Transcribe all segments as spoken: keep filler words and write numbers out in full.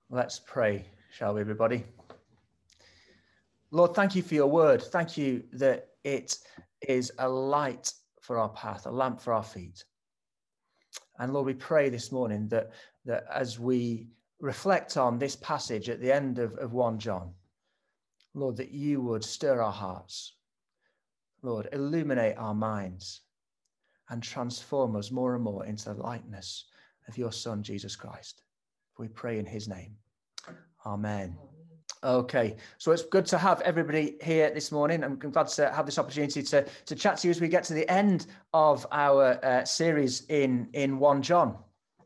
Let's pray, shall we, everybody? Lord, thank you for your word. Thank you that it is a light for our path, a lamp for our feet. And Lord, we pray this morning that, that as we reflect on this passage at the end of, of First John, Lord, that you would stir our hearts. Lord, illuminate our minds and transform us more and more into the likeness of your Son, Jesus Christ. We pray in his name. Amen. Okay, so it's good to have everybody here this morning. I'm glad to have this opportunity to, to chat to you as we get to the end of our uh, series in, in First John.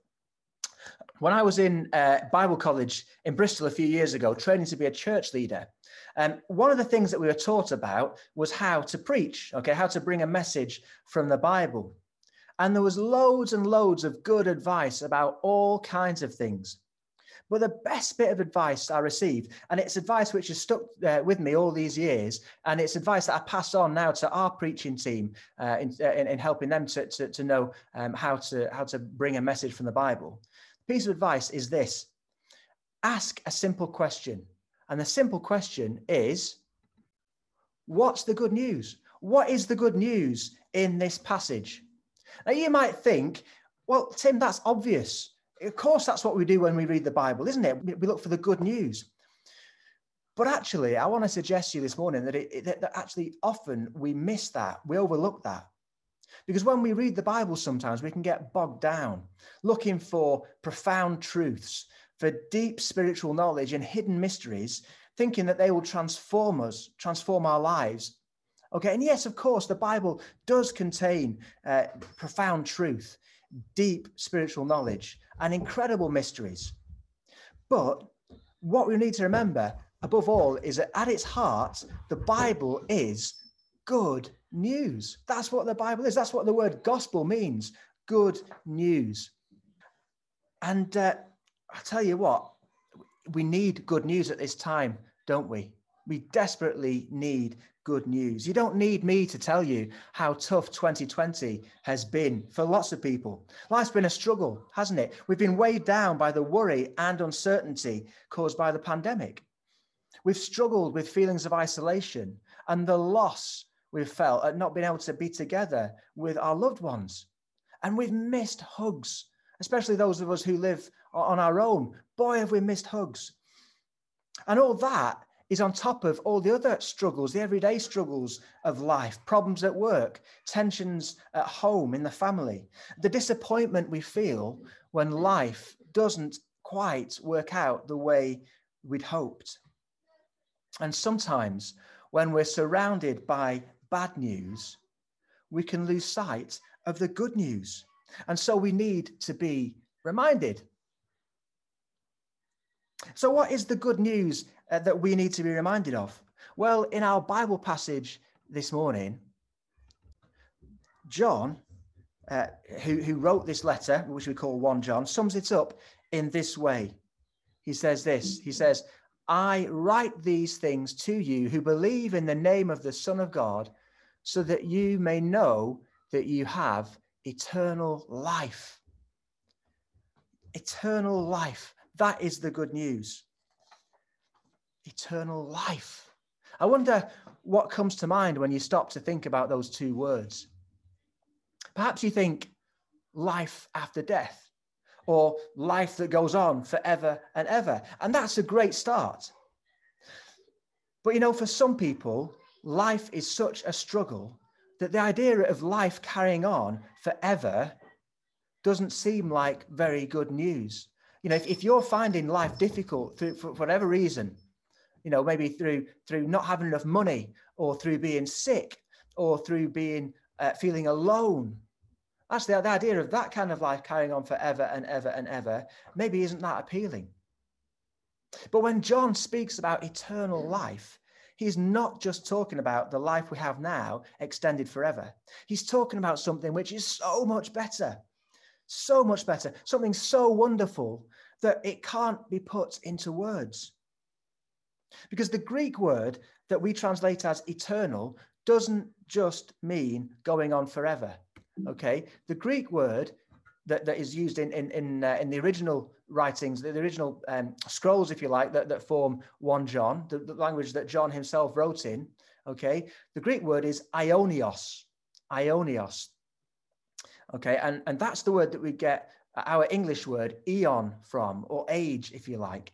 When I was in uh, Bible college in Bristol a few years ago, training to be a church leader, um, one of the things that we were taught about was how to preach, okay, how to bring a message from the Bible. And there was loads and loads of good advice about all kinds of things. But the best bit of advice I received, and it's advice which has stuck uh, with me all these years, and it's advice that I pass on now to our preaching team uh, in, in, in helping them to, to, to know um, how to, how to bring a message from the Bible. The piece of advice is this: ask a simple question. And the simple question is, what's the good news? What is the good news in this passage? Now, you might think, well, Tim, that's obvious. Of course, that's what we do when we read the Bible, isn't it? We look for the good news. But actually, I want to suggest to you this morning that, it, that, that actually often we miss that. We overlook that. Because when we read the Bible, sometimes we can get bogged down looking for profound truths, for deep spiritual knowledge and hidden mysteries, thinking that they will transform us, transform our lives. Okay, and yes, of course, the Bible does contain uh, profound truth, deep spiritual knowledge, and incredible mysteries. But what we need to remember, above all, is that at its heart, the Bible is good news. That's what the Bible is. That's what the word gospel means, good news. And uh, I tell you what, we need good news at this time, don't we? We desperately need good news. You don't need me to tell you how tough twenty twenty has been for lots of people. Life's been a struggle, hasn't it? We've been weighed down by the worry and uncertainty caused by the pandemic. We've struggled with feelings of isolation and the loss we've felt at not being able to be together with our loved ones. And we've missed hugs, especially those of us who live on our own. Boy, have we missed hugs. And all that is on top of all the other struggles, the everyday struggles of life, problems at work, tensions at home, in the family, the disappointment we feel when life doesn't quite work out the way we'd hoped. And sometimes when we're surrounded by bad news, we can lose sight of the good news. And so we need to be reminded. So what is the good news uh, that we need to be reminded of? Well, in our Bible passage this morning, John, uh, who, who wrote this letter, which we call First John, sums it up in this way. He says this, he says, I write these things to you who believe in the name of the Son of God, so that you may know that you have eternal life. Eternal life. That is the good news. Eternal life. I wonder what comes to mind when you stop to think about those two words. Perhaps you think life after death, or life that goes on forever and ever. And that's a great start. But you know, for some people, life is such a struggle that the idea of life carrying on forever doesn't seem like very good news. You know, if, if you're finding life difficult through, for whatever reason, you know, maybe through through not having enough money, or through being sick, or through being uh, feeling alone, actually the idea of that kind of life carrying on forever and ever and ever maybe isn't that appealing. But when John speaks about eternal life, he's not just talking about the life we have now extended forever. He's talking about something which is so much better. So much better, something so wonderful that it can't be put into words. Because the Greek word that we translate as eternal doesn't just mean going on forever, okay? The Greek word that, that is used in, in, in, uh, in the original writings, the, the original um, scrolls, if you like, that, that form First John, the, the language that John himself wrote in, okay? The Greek word is aionios, aionios, okay? And, and that's the word that we get our English word eon from, or age, if you like.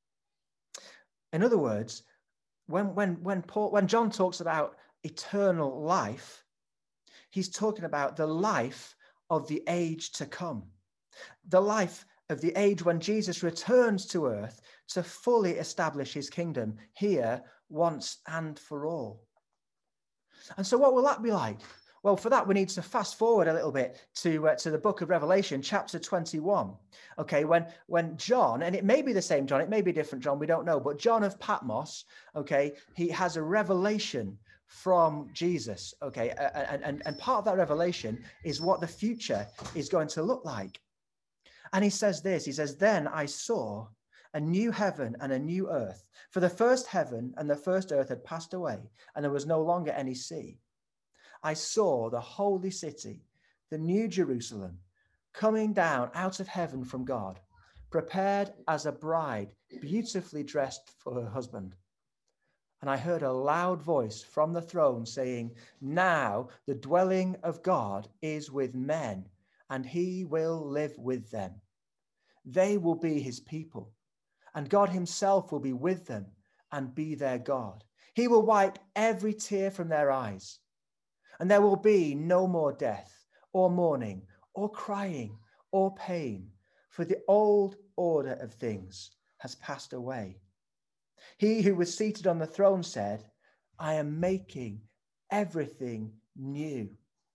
In other words, when, when, when, Paul, when John talks about eternal life, he's talking about the life of the age to come, the life of the age when Jesus returns to earth to fully establish his kingdom here once and for all. And so what will that be like? Well, for that, we need to fast forward a little bit to, uh, to the book of Revelation, chapter twenty-one. Okay, when, when John, and it may be the same John, it may be a different John, we don't know, but John of Patmos, okay, he has a revelation from Jesus, okay, and, and, and part of that revelation is what the future is going to look like. And he says this, he says, then I saw a new heaven and a new earth, for the first heaven and the first earth had passed away, and there was no longer any sea. I saw the holy city, the new Jerusalem, coming down out of heaven from God, prepared as a bride, beautifully dressed for her husband. And I heard a loud voice from the throne saying, now the dwelling of God is with men, and he will live with them. They will be his people, and God himself will be with them and be their God. He will wipe every tear from their eyes. And there will be no more death, or mourning, or crying, or pain, for the old order of things has passed away. He who was seated on the throne said, I am making everything new.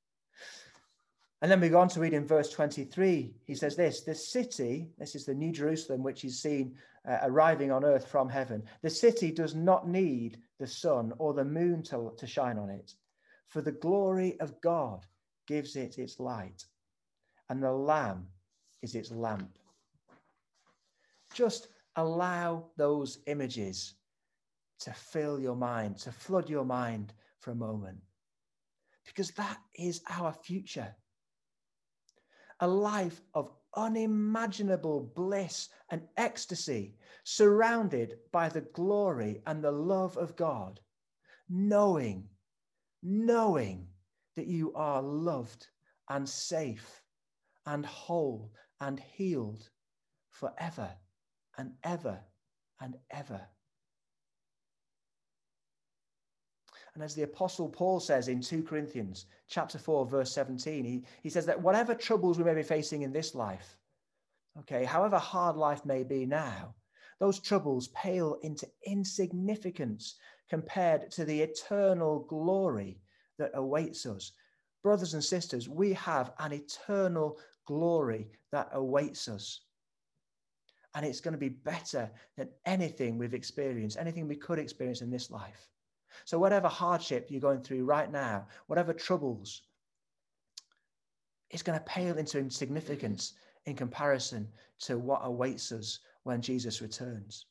And then we go on to read in verse twenty-three. He says this, the city, this is the New Jerusalem, which is seen uh, arriving on earth from heaven. The city does not need the sun or the moon to, to shine on it, for the glory of God gives it its light, and the Lamb is its lamp. Just allow those images to fill your mind, to flood your mind for a moment, because that is our future. A life of unimaginable bliss and ecstasy, surrounded by the glory and the love of God, knowing knowing that you are loved and safe and whole and healed forever and ever and ever. And as the Apostle Paul says in Second Corinthians chapter four, verse seventeen, he, he says that whatever troubles we may be facing in this life, okay, however hard life may be now, those troubles pale into insignificance compared to the eternal glory that awaits us. Brothers and sisters, we have an eternal glory that awaits us. And it's going to be better than anything we've experienced, anything we could experience in this life. So whatever hardship you're going through right now, whatever troubles, it's going to pale into insignificance in comparison to what awaits us when Jesus returns.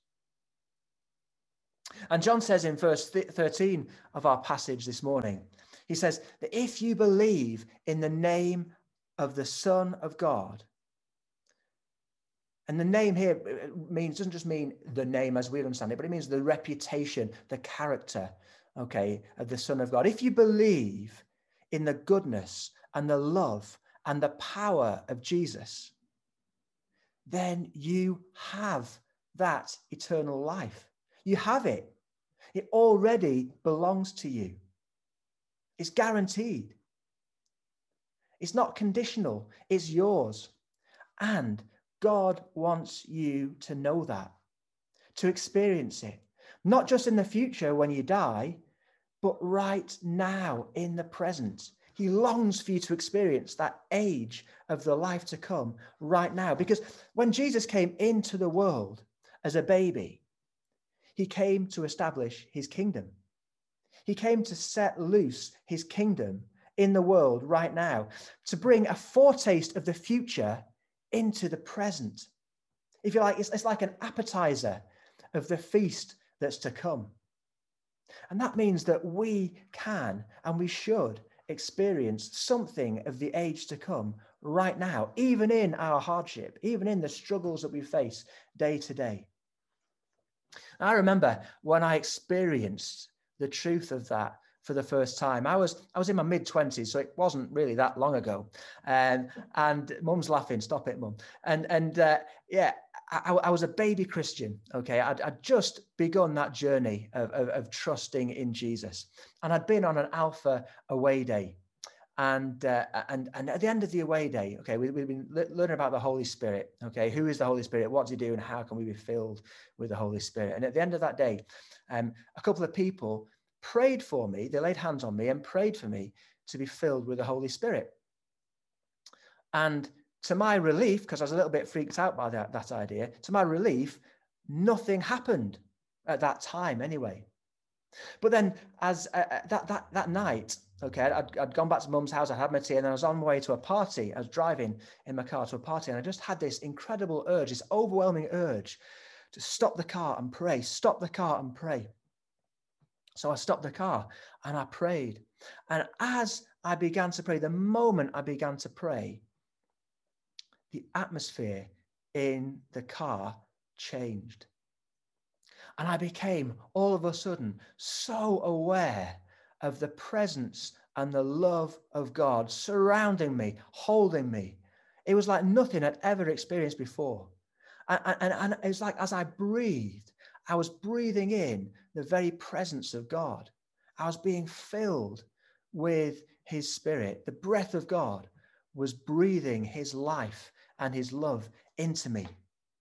And John says in verse thirteen of our passage this morning, he says that if you believe in the name of the Son of God, and the name here means doesn't just mean the name as we understand it, but it means the reputation, the character, okay, of the Son of God. If you believe in the goodness and the love and the power of Jesus, then you have that eternal life. You have it. It already belongs to you. It's guaranteed. It's not conditional. It's yours. And God wants you to know that, to experience it, not just in the future when you die, but right now in the present. He longs for you to experience that age of the life to come right now. Because when Jesus came into the world as a baby, he came to establish his kingdom. He came to set loose his kingdom in the world right now, to bring a foretaste of the future into the present. If you like, it's, it's like an appetizer of the feast that's to come. And that means that we can and we should experience something of the age to come right now, even in our hardship, even in the struggles that we face day to day. I remember when I experienced the truth of that for the first time. I was I was in my mid twenties, so it wasn't really that long ago. Um, and Mum's laughing. Stop it, Mum. And and uh, yeah, I, I was a baby Christian. Okay, I'd, I'd just begun that journey of, of, of trusting in Jesus, and I'd been on an Alpha away day. And, uh, and, and at the end of the away day, okay, we, we've been learning about the Holy Spirit. Okay, who is the Holy Spirit? What does he do? And how can we be filled with the Holy Spirit? And at the end of that day, um, a couple of people prayed for me. They laid hands on me and prayed for me to be filled with the Holy Spirit. And to my relief, because I was a little bit freaked out by that, that idea, to my relief, nothing happened at that time anyway. But then as uh, that, that, that night, okay, I'd, I'd gone back to Mum's house, I had my tea, and then I was on my way to a party. I was driving in my car to a party, and I just had this incredible urge, this overwhelming urge to stop the car and pray, stop the car and pray. So I stopped the car and I prayed. And as I began to pray, the moment I began to pray, the atmosphere in the car changed. And I became all of a sudden so aware of the presence and the love of God surrounding me, holding me. It was like nothing I'd ever experienced before. And, and, and it was like as I breathed, I was breathing in the very presence of God. I was being filled with his Spirit. The breath of God was breathing his life and his love into me.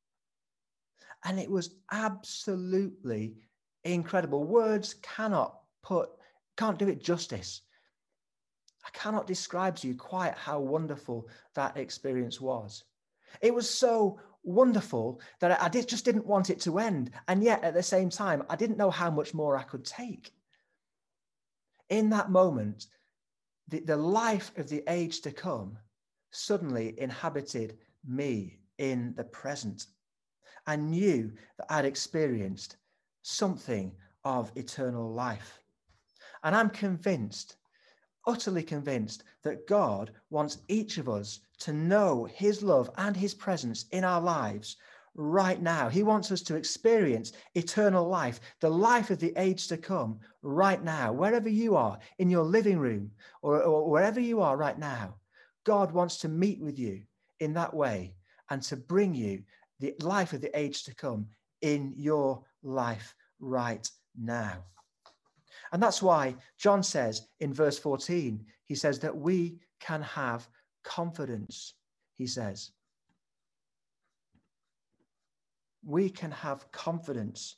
And it was absolutely incredible. Words cannot put, can't do it justice. I cannot describe to you quite how wonderful that experience was. It was so wonderful that I did, just didn't want it to end. And yet at the same time, I didn't know how much more I could take. In that moment, the, the life of the age to come suddenly inhabited me in the present. I knew that I'd experienced something of eternal life. And I'm convinced, utterly convinced, that God wants each of us to know his love and his presence in our lives right now. He wants us to experience eternal life, the life of the age to come right now. Wherever you are, in your living room or, or wherever you are right now, God wants to meet with you in that way and to bring you the life of the age to come in your life right now. And that's why John says in verse fourteen, he says that we can have confidence. He says, we can have confidence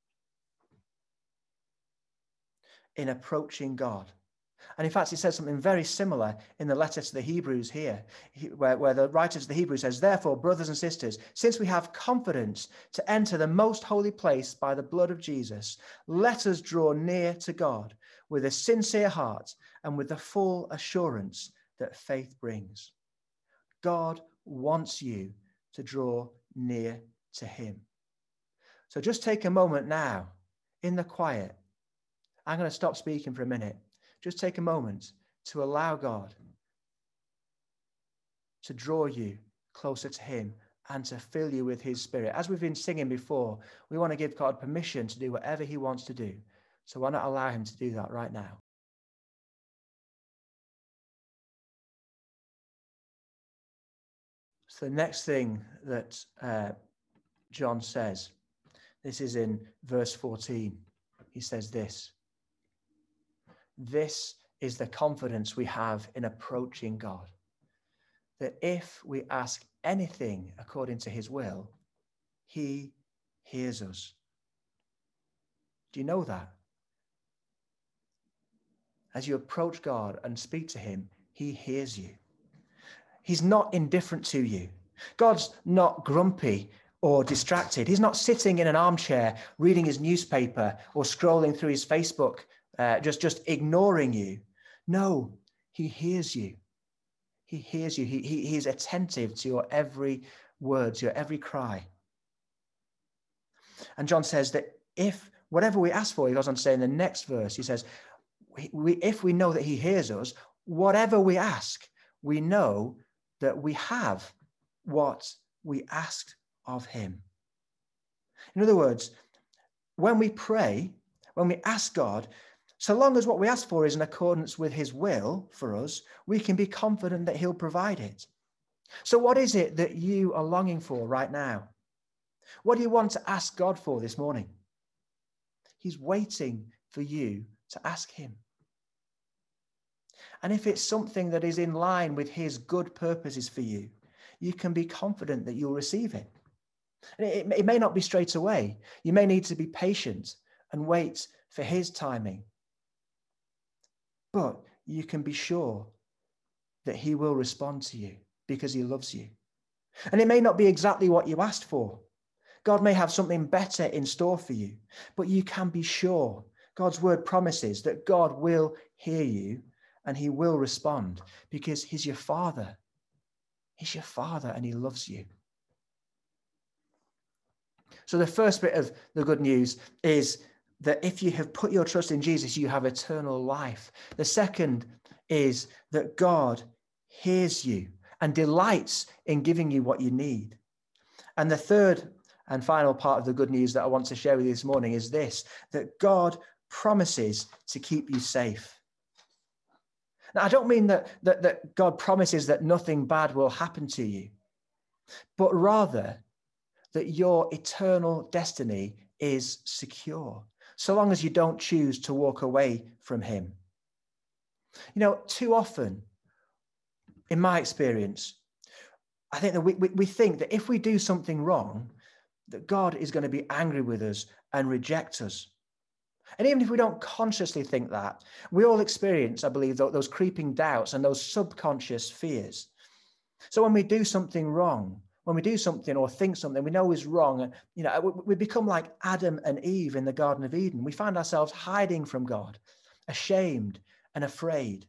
in approaching God. And in fact, he says something very similar in the letter to the Hebrews here, where, where the writer to the Hebrews says, therefore, brothers and sisters, since we have confidence to enter the most holy place by the blood of Jesus, let us draw near to God with a sincere heart and with the full assurance that faith brings. God wants you to draw near to him. So just take a moment now in the quiet. I'm going to stop speaking for a minute. Just take a moment to allow God to draw you closer to him and to fill you with his Spirit. As we've been singing before, we want to give God permission to do whatever he wants to do. So why not allow him to do that right now? So the next thing that uh, John says, this is in verse fourteen. He says this. This is the confidence we have in approaching God, that if we ask anything according to his will, he hears us. Do you know that? As you approach God and speak to him, he hears you. He's not indifferent to you. God's not grumpy or distracted. He's not sitting in an armchair reading his newspaper or scrolling through his Facebook, uh, just, just ignoring you. No, he hears you. He hears you. He, he, he's attentive to your every word, to your every cry. And John says that if whatever we ask for, he goes on to say in the next verse, he says, we, we, if we know that he hears us, whatever we ask, we know that we have what we asked of him. In other words, when we pray, when we ask God, so long as what we ask for is in accordance with his will for us, we can be confident that he'll provide it. So what is it that you are longing for right now? What do you want to ask God for this morning? He's waiting for you to ask him. And if it's something that is in line with his good purposes for you, you can be confident that you'll receive it. And it, it may not be straight away. You may need to be patient and wait for his timing. But you can be sure that he will respond to you because he loves you. And it may not be exactly what you asked for. God may have something better in store for you, but you can be sure. God's word promises that God will hear you and he will respond because he's your father. He's your father and he loves you. So the first bit of the good news is that if you have put your trust in Jesus, you have eternal life. The second is that God hears you and delights in giving you what you need. And the third and final part of the good news that I want to share with you this morning is this, that God promises to keep you safe. Now, I don't mean that, that, that God promises that nothing bad will happen to you, but rather that your eternal destiny is secure, so long as you don't choose to walk away from him. You know, too often, in my experience, I think that we, we, we think that if we do something wrong, that God is going to be angry with us and reject us. And even if we don't consciously think that, we all experience, I believe, those creeping doubts and those subconscious fears. So when we do something wrong, when we do something or think something we know is wrong, you know, we become like Adam and Eve in the Garden of Eden. We find ourselves hiding from God, ashamed and afraid.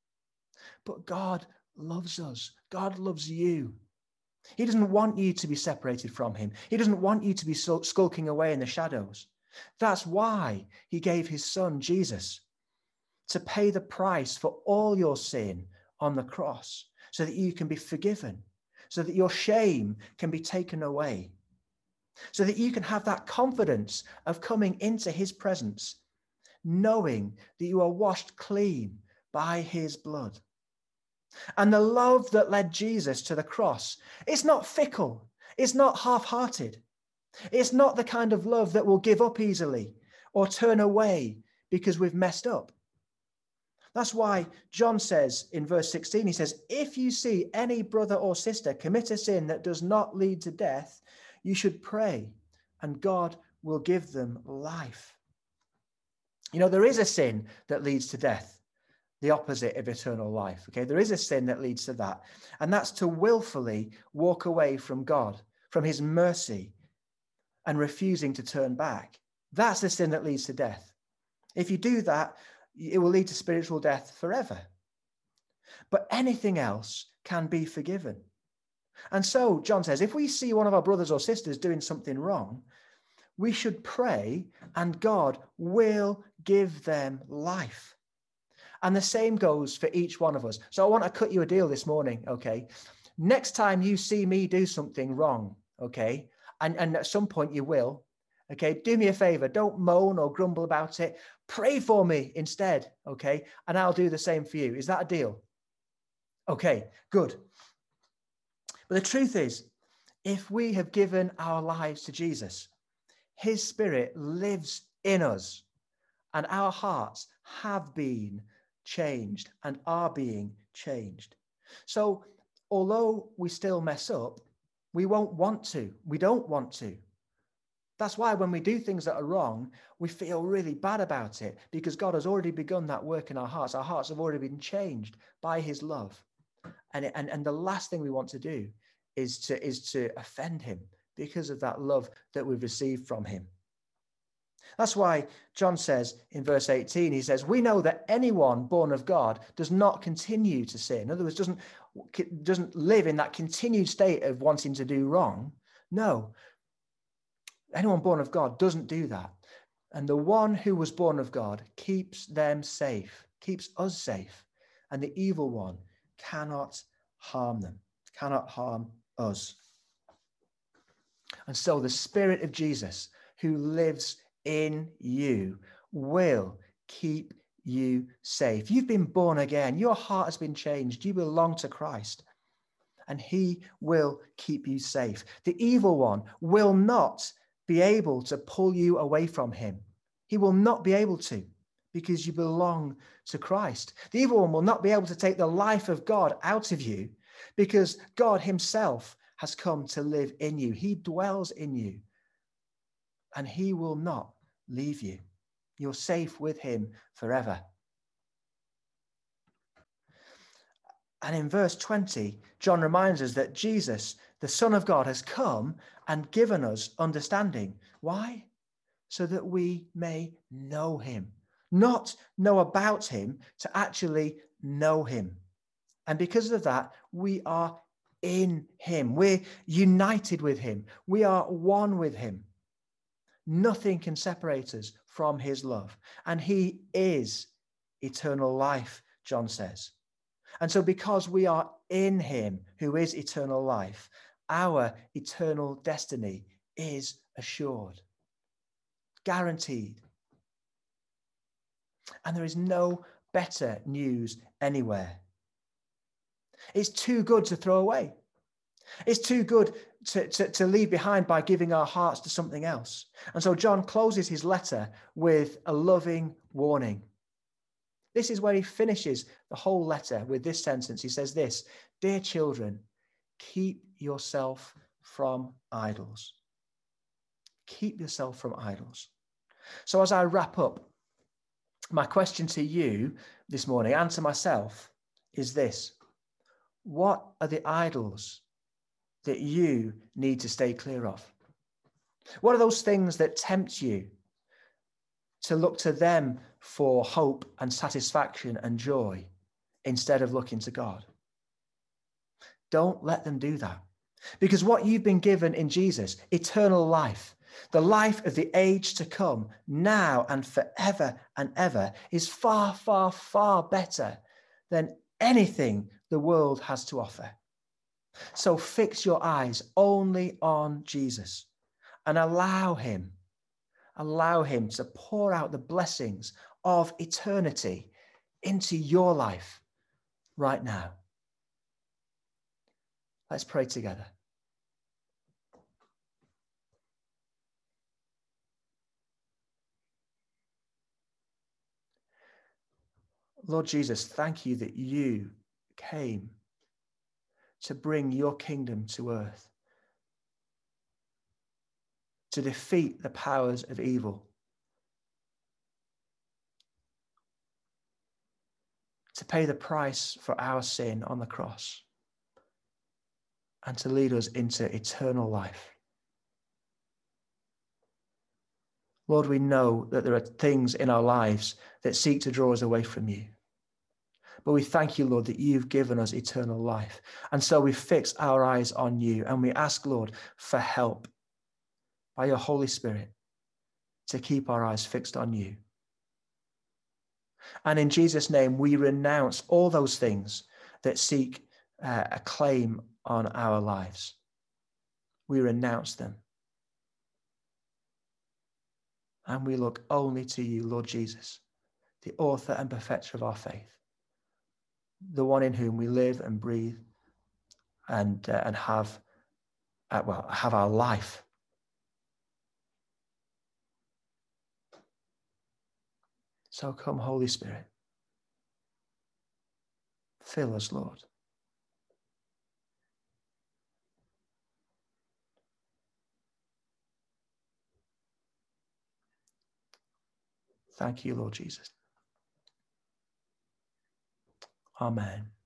But God loves us. God loves you. He doesn't want you to be separated from him. He doesn't want you to be skulking away in the shadows. That's why he gave his son, Jesus, to pay the price for all your sin on the cross so that you can be forgiven, so that your shame can be taken away, so that you can have that confidence of coming into his presence, knowing that you are washed clean by his blood. And the love that led Jesus to the cross, it's not fickle. It's not half-hearted. It's not the kind of love that will give up easily or turn away because we've messed up. That's why John says in verse sixteen, he says, if you see any brother or sister commit a sin that does not lead to death, you should pray and God will give them life. You know, there is a sin that leads to death. The opposite of eternal life. Okay, there is a sin that leads to that, and that's to willfully walk away from God, from his mercy, and refusing to turn back. That's the sin that leads to death. If you do that, it will lead to spiritual death forever. But anything else can be forgiven. And so John says, if we see one of our brothers or sisters doing something wrong, we should pray and God will give them life. And the same goes for each one of us. So I want to cut you a deal this morning, okay? Next time you see me do something wrong, okay, and, and at some point you will, okay, do me a favor. Don't moan or grumble about it. Pray for me instead, okay? And I'll do the same for you. Is that a deal? Okay, good. But the truth is, if we have given our lives to Jesus, his Spirit lives in us and our hearts have been changed and are being changed. So although we still mess up, we won't want to. We don't want to. That's why when we do things that are wrong, we feel really bad about it because God has already begun that work in our hearts. Our hearts have already been changed by his love. And, and, and the last thing we want to do is to, is to offend him because of that love that we've received from him. That's why John says in verse eighteen, he says, we know that anyone born of God does not continue to sin. In other words, doesn't, doesn't live in that continued state of wanting to do wrong. No, anyone born of God doesn't do that. And the one who was born of God keeps them safe, keeps us safe, and the evil one cannot harm them. cannot harm us. And so the Spirit of Jesus who lives in you will keep you safe. You've been born again. Your heart has been changed. You belong to Christ, and he will keep you safe. The evil one will not be able to pull you away from him. He will not be able to, because you belong to Christ. The evil one will not be able to take the life of God out of you, because God himself has come to live in you. He dwells in you, and he will not leave you. You're safe with him forever. And in verse twenty, John reminds us that Jesus, the Son of God, has come and given us understanding. Why? So that we may know him. Not know about him, to actually know him. And because of that, we are in him. We're united with him. We are one with him. Nothing can separate us from his love. And he is eternal life, John says. And so because we are in him, who is eternal life, our eternal destiny is assured, guaranteed. And there is no better news anywhere. It's too good to throw away. It's too good to, to, to leave behind by giving our hearts to something else. And so John closes his letter with a loving warning. This is where he finishes the whole letter with this sentence. He says this: "Dear children, keep yourself from idols." Keep yourself from idols. So as I wrap up, my question to you this morning and to myself is this: what are the idols that you need to stay clear of? What are those things that tempt you to look to them for hope and satisfaction and joy instead of looking to God? Don't let them do that. Because what you've been given in Jesus, eternal life, the life of the age to come, now and forever and ever, is far, far, far better than anything the world has to offer. So fix your eyes only on Jesus and allow him, allow him to pour out the blessings of eternity into your life right now. Let's pray together. Lord Jesus, thank you that you came to bring your kingdom to earth, to defeat the powers of evil, to pay the price for our sin on the cross, and to lead us into eternal life. Lord, we know that there are things in our lives that seek to draw us away from you. But we thank you, Lord, that you've given us eternal life. And so we fix our eyes on you, and we ask, Lord, for help by your Holy Spirit to keep our eyes fixed on you. And in Jesus' name, we renounce all those things that seek uh, a claim on our lives. We renounce them. And we look only to you, Lord Jesus, the author and perfecter of our faith, the one in whom we live and breathe and, uh, and have, uh, well, have our life. So come, Holy Spirit. Fill us, Lord. Thank you, Lord Jesus. Amen.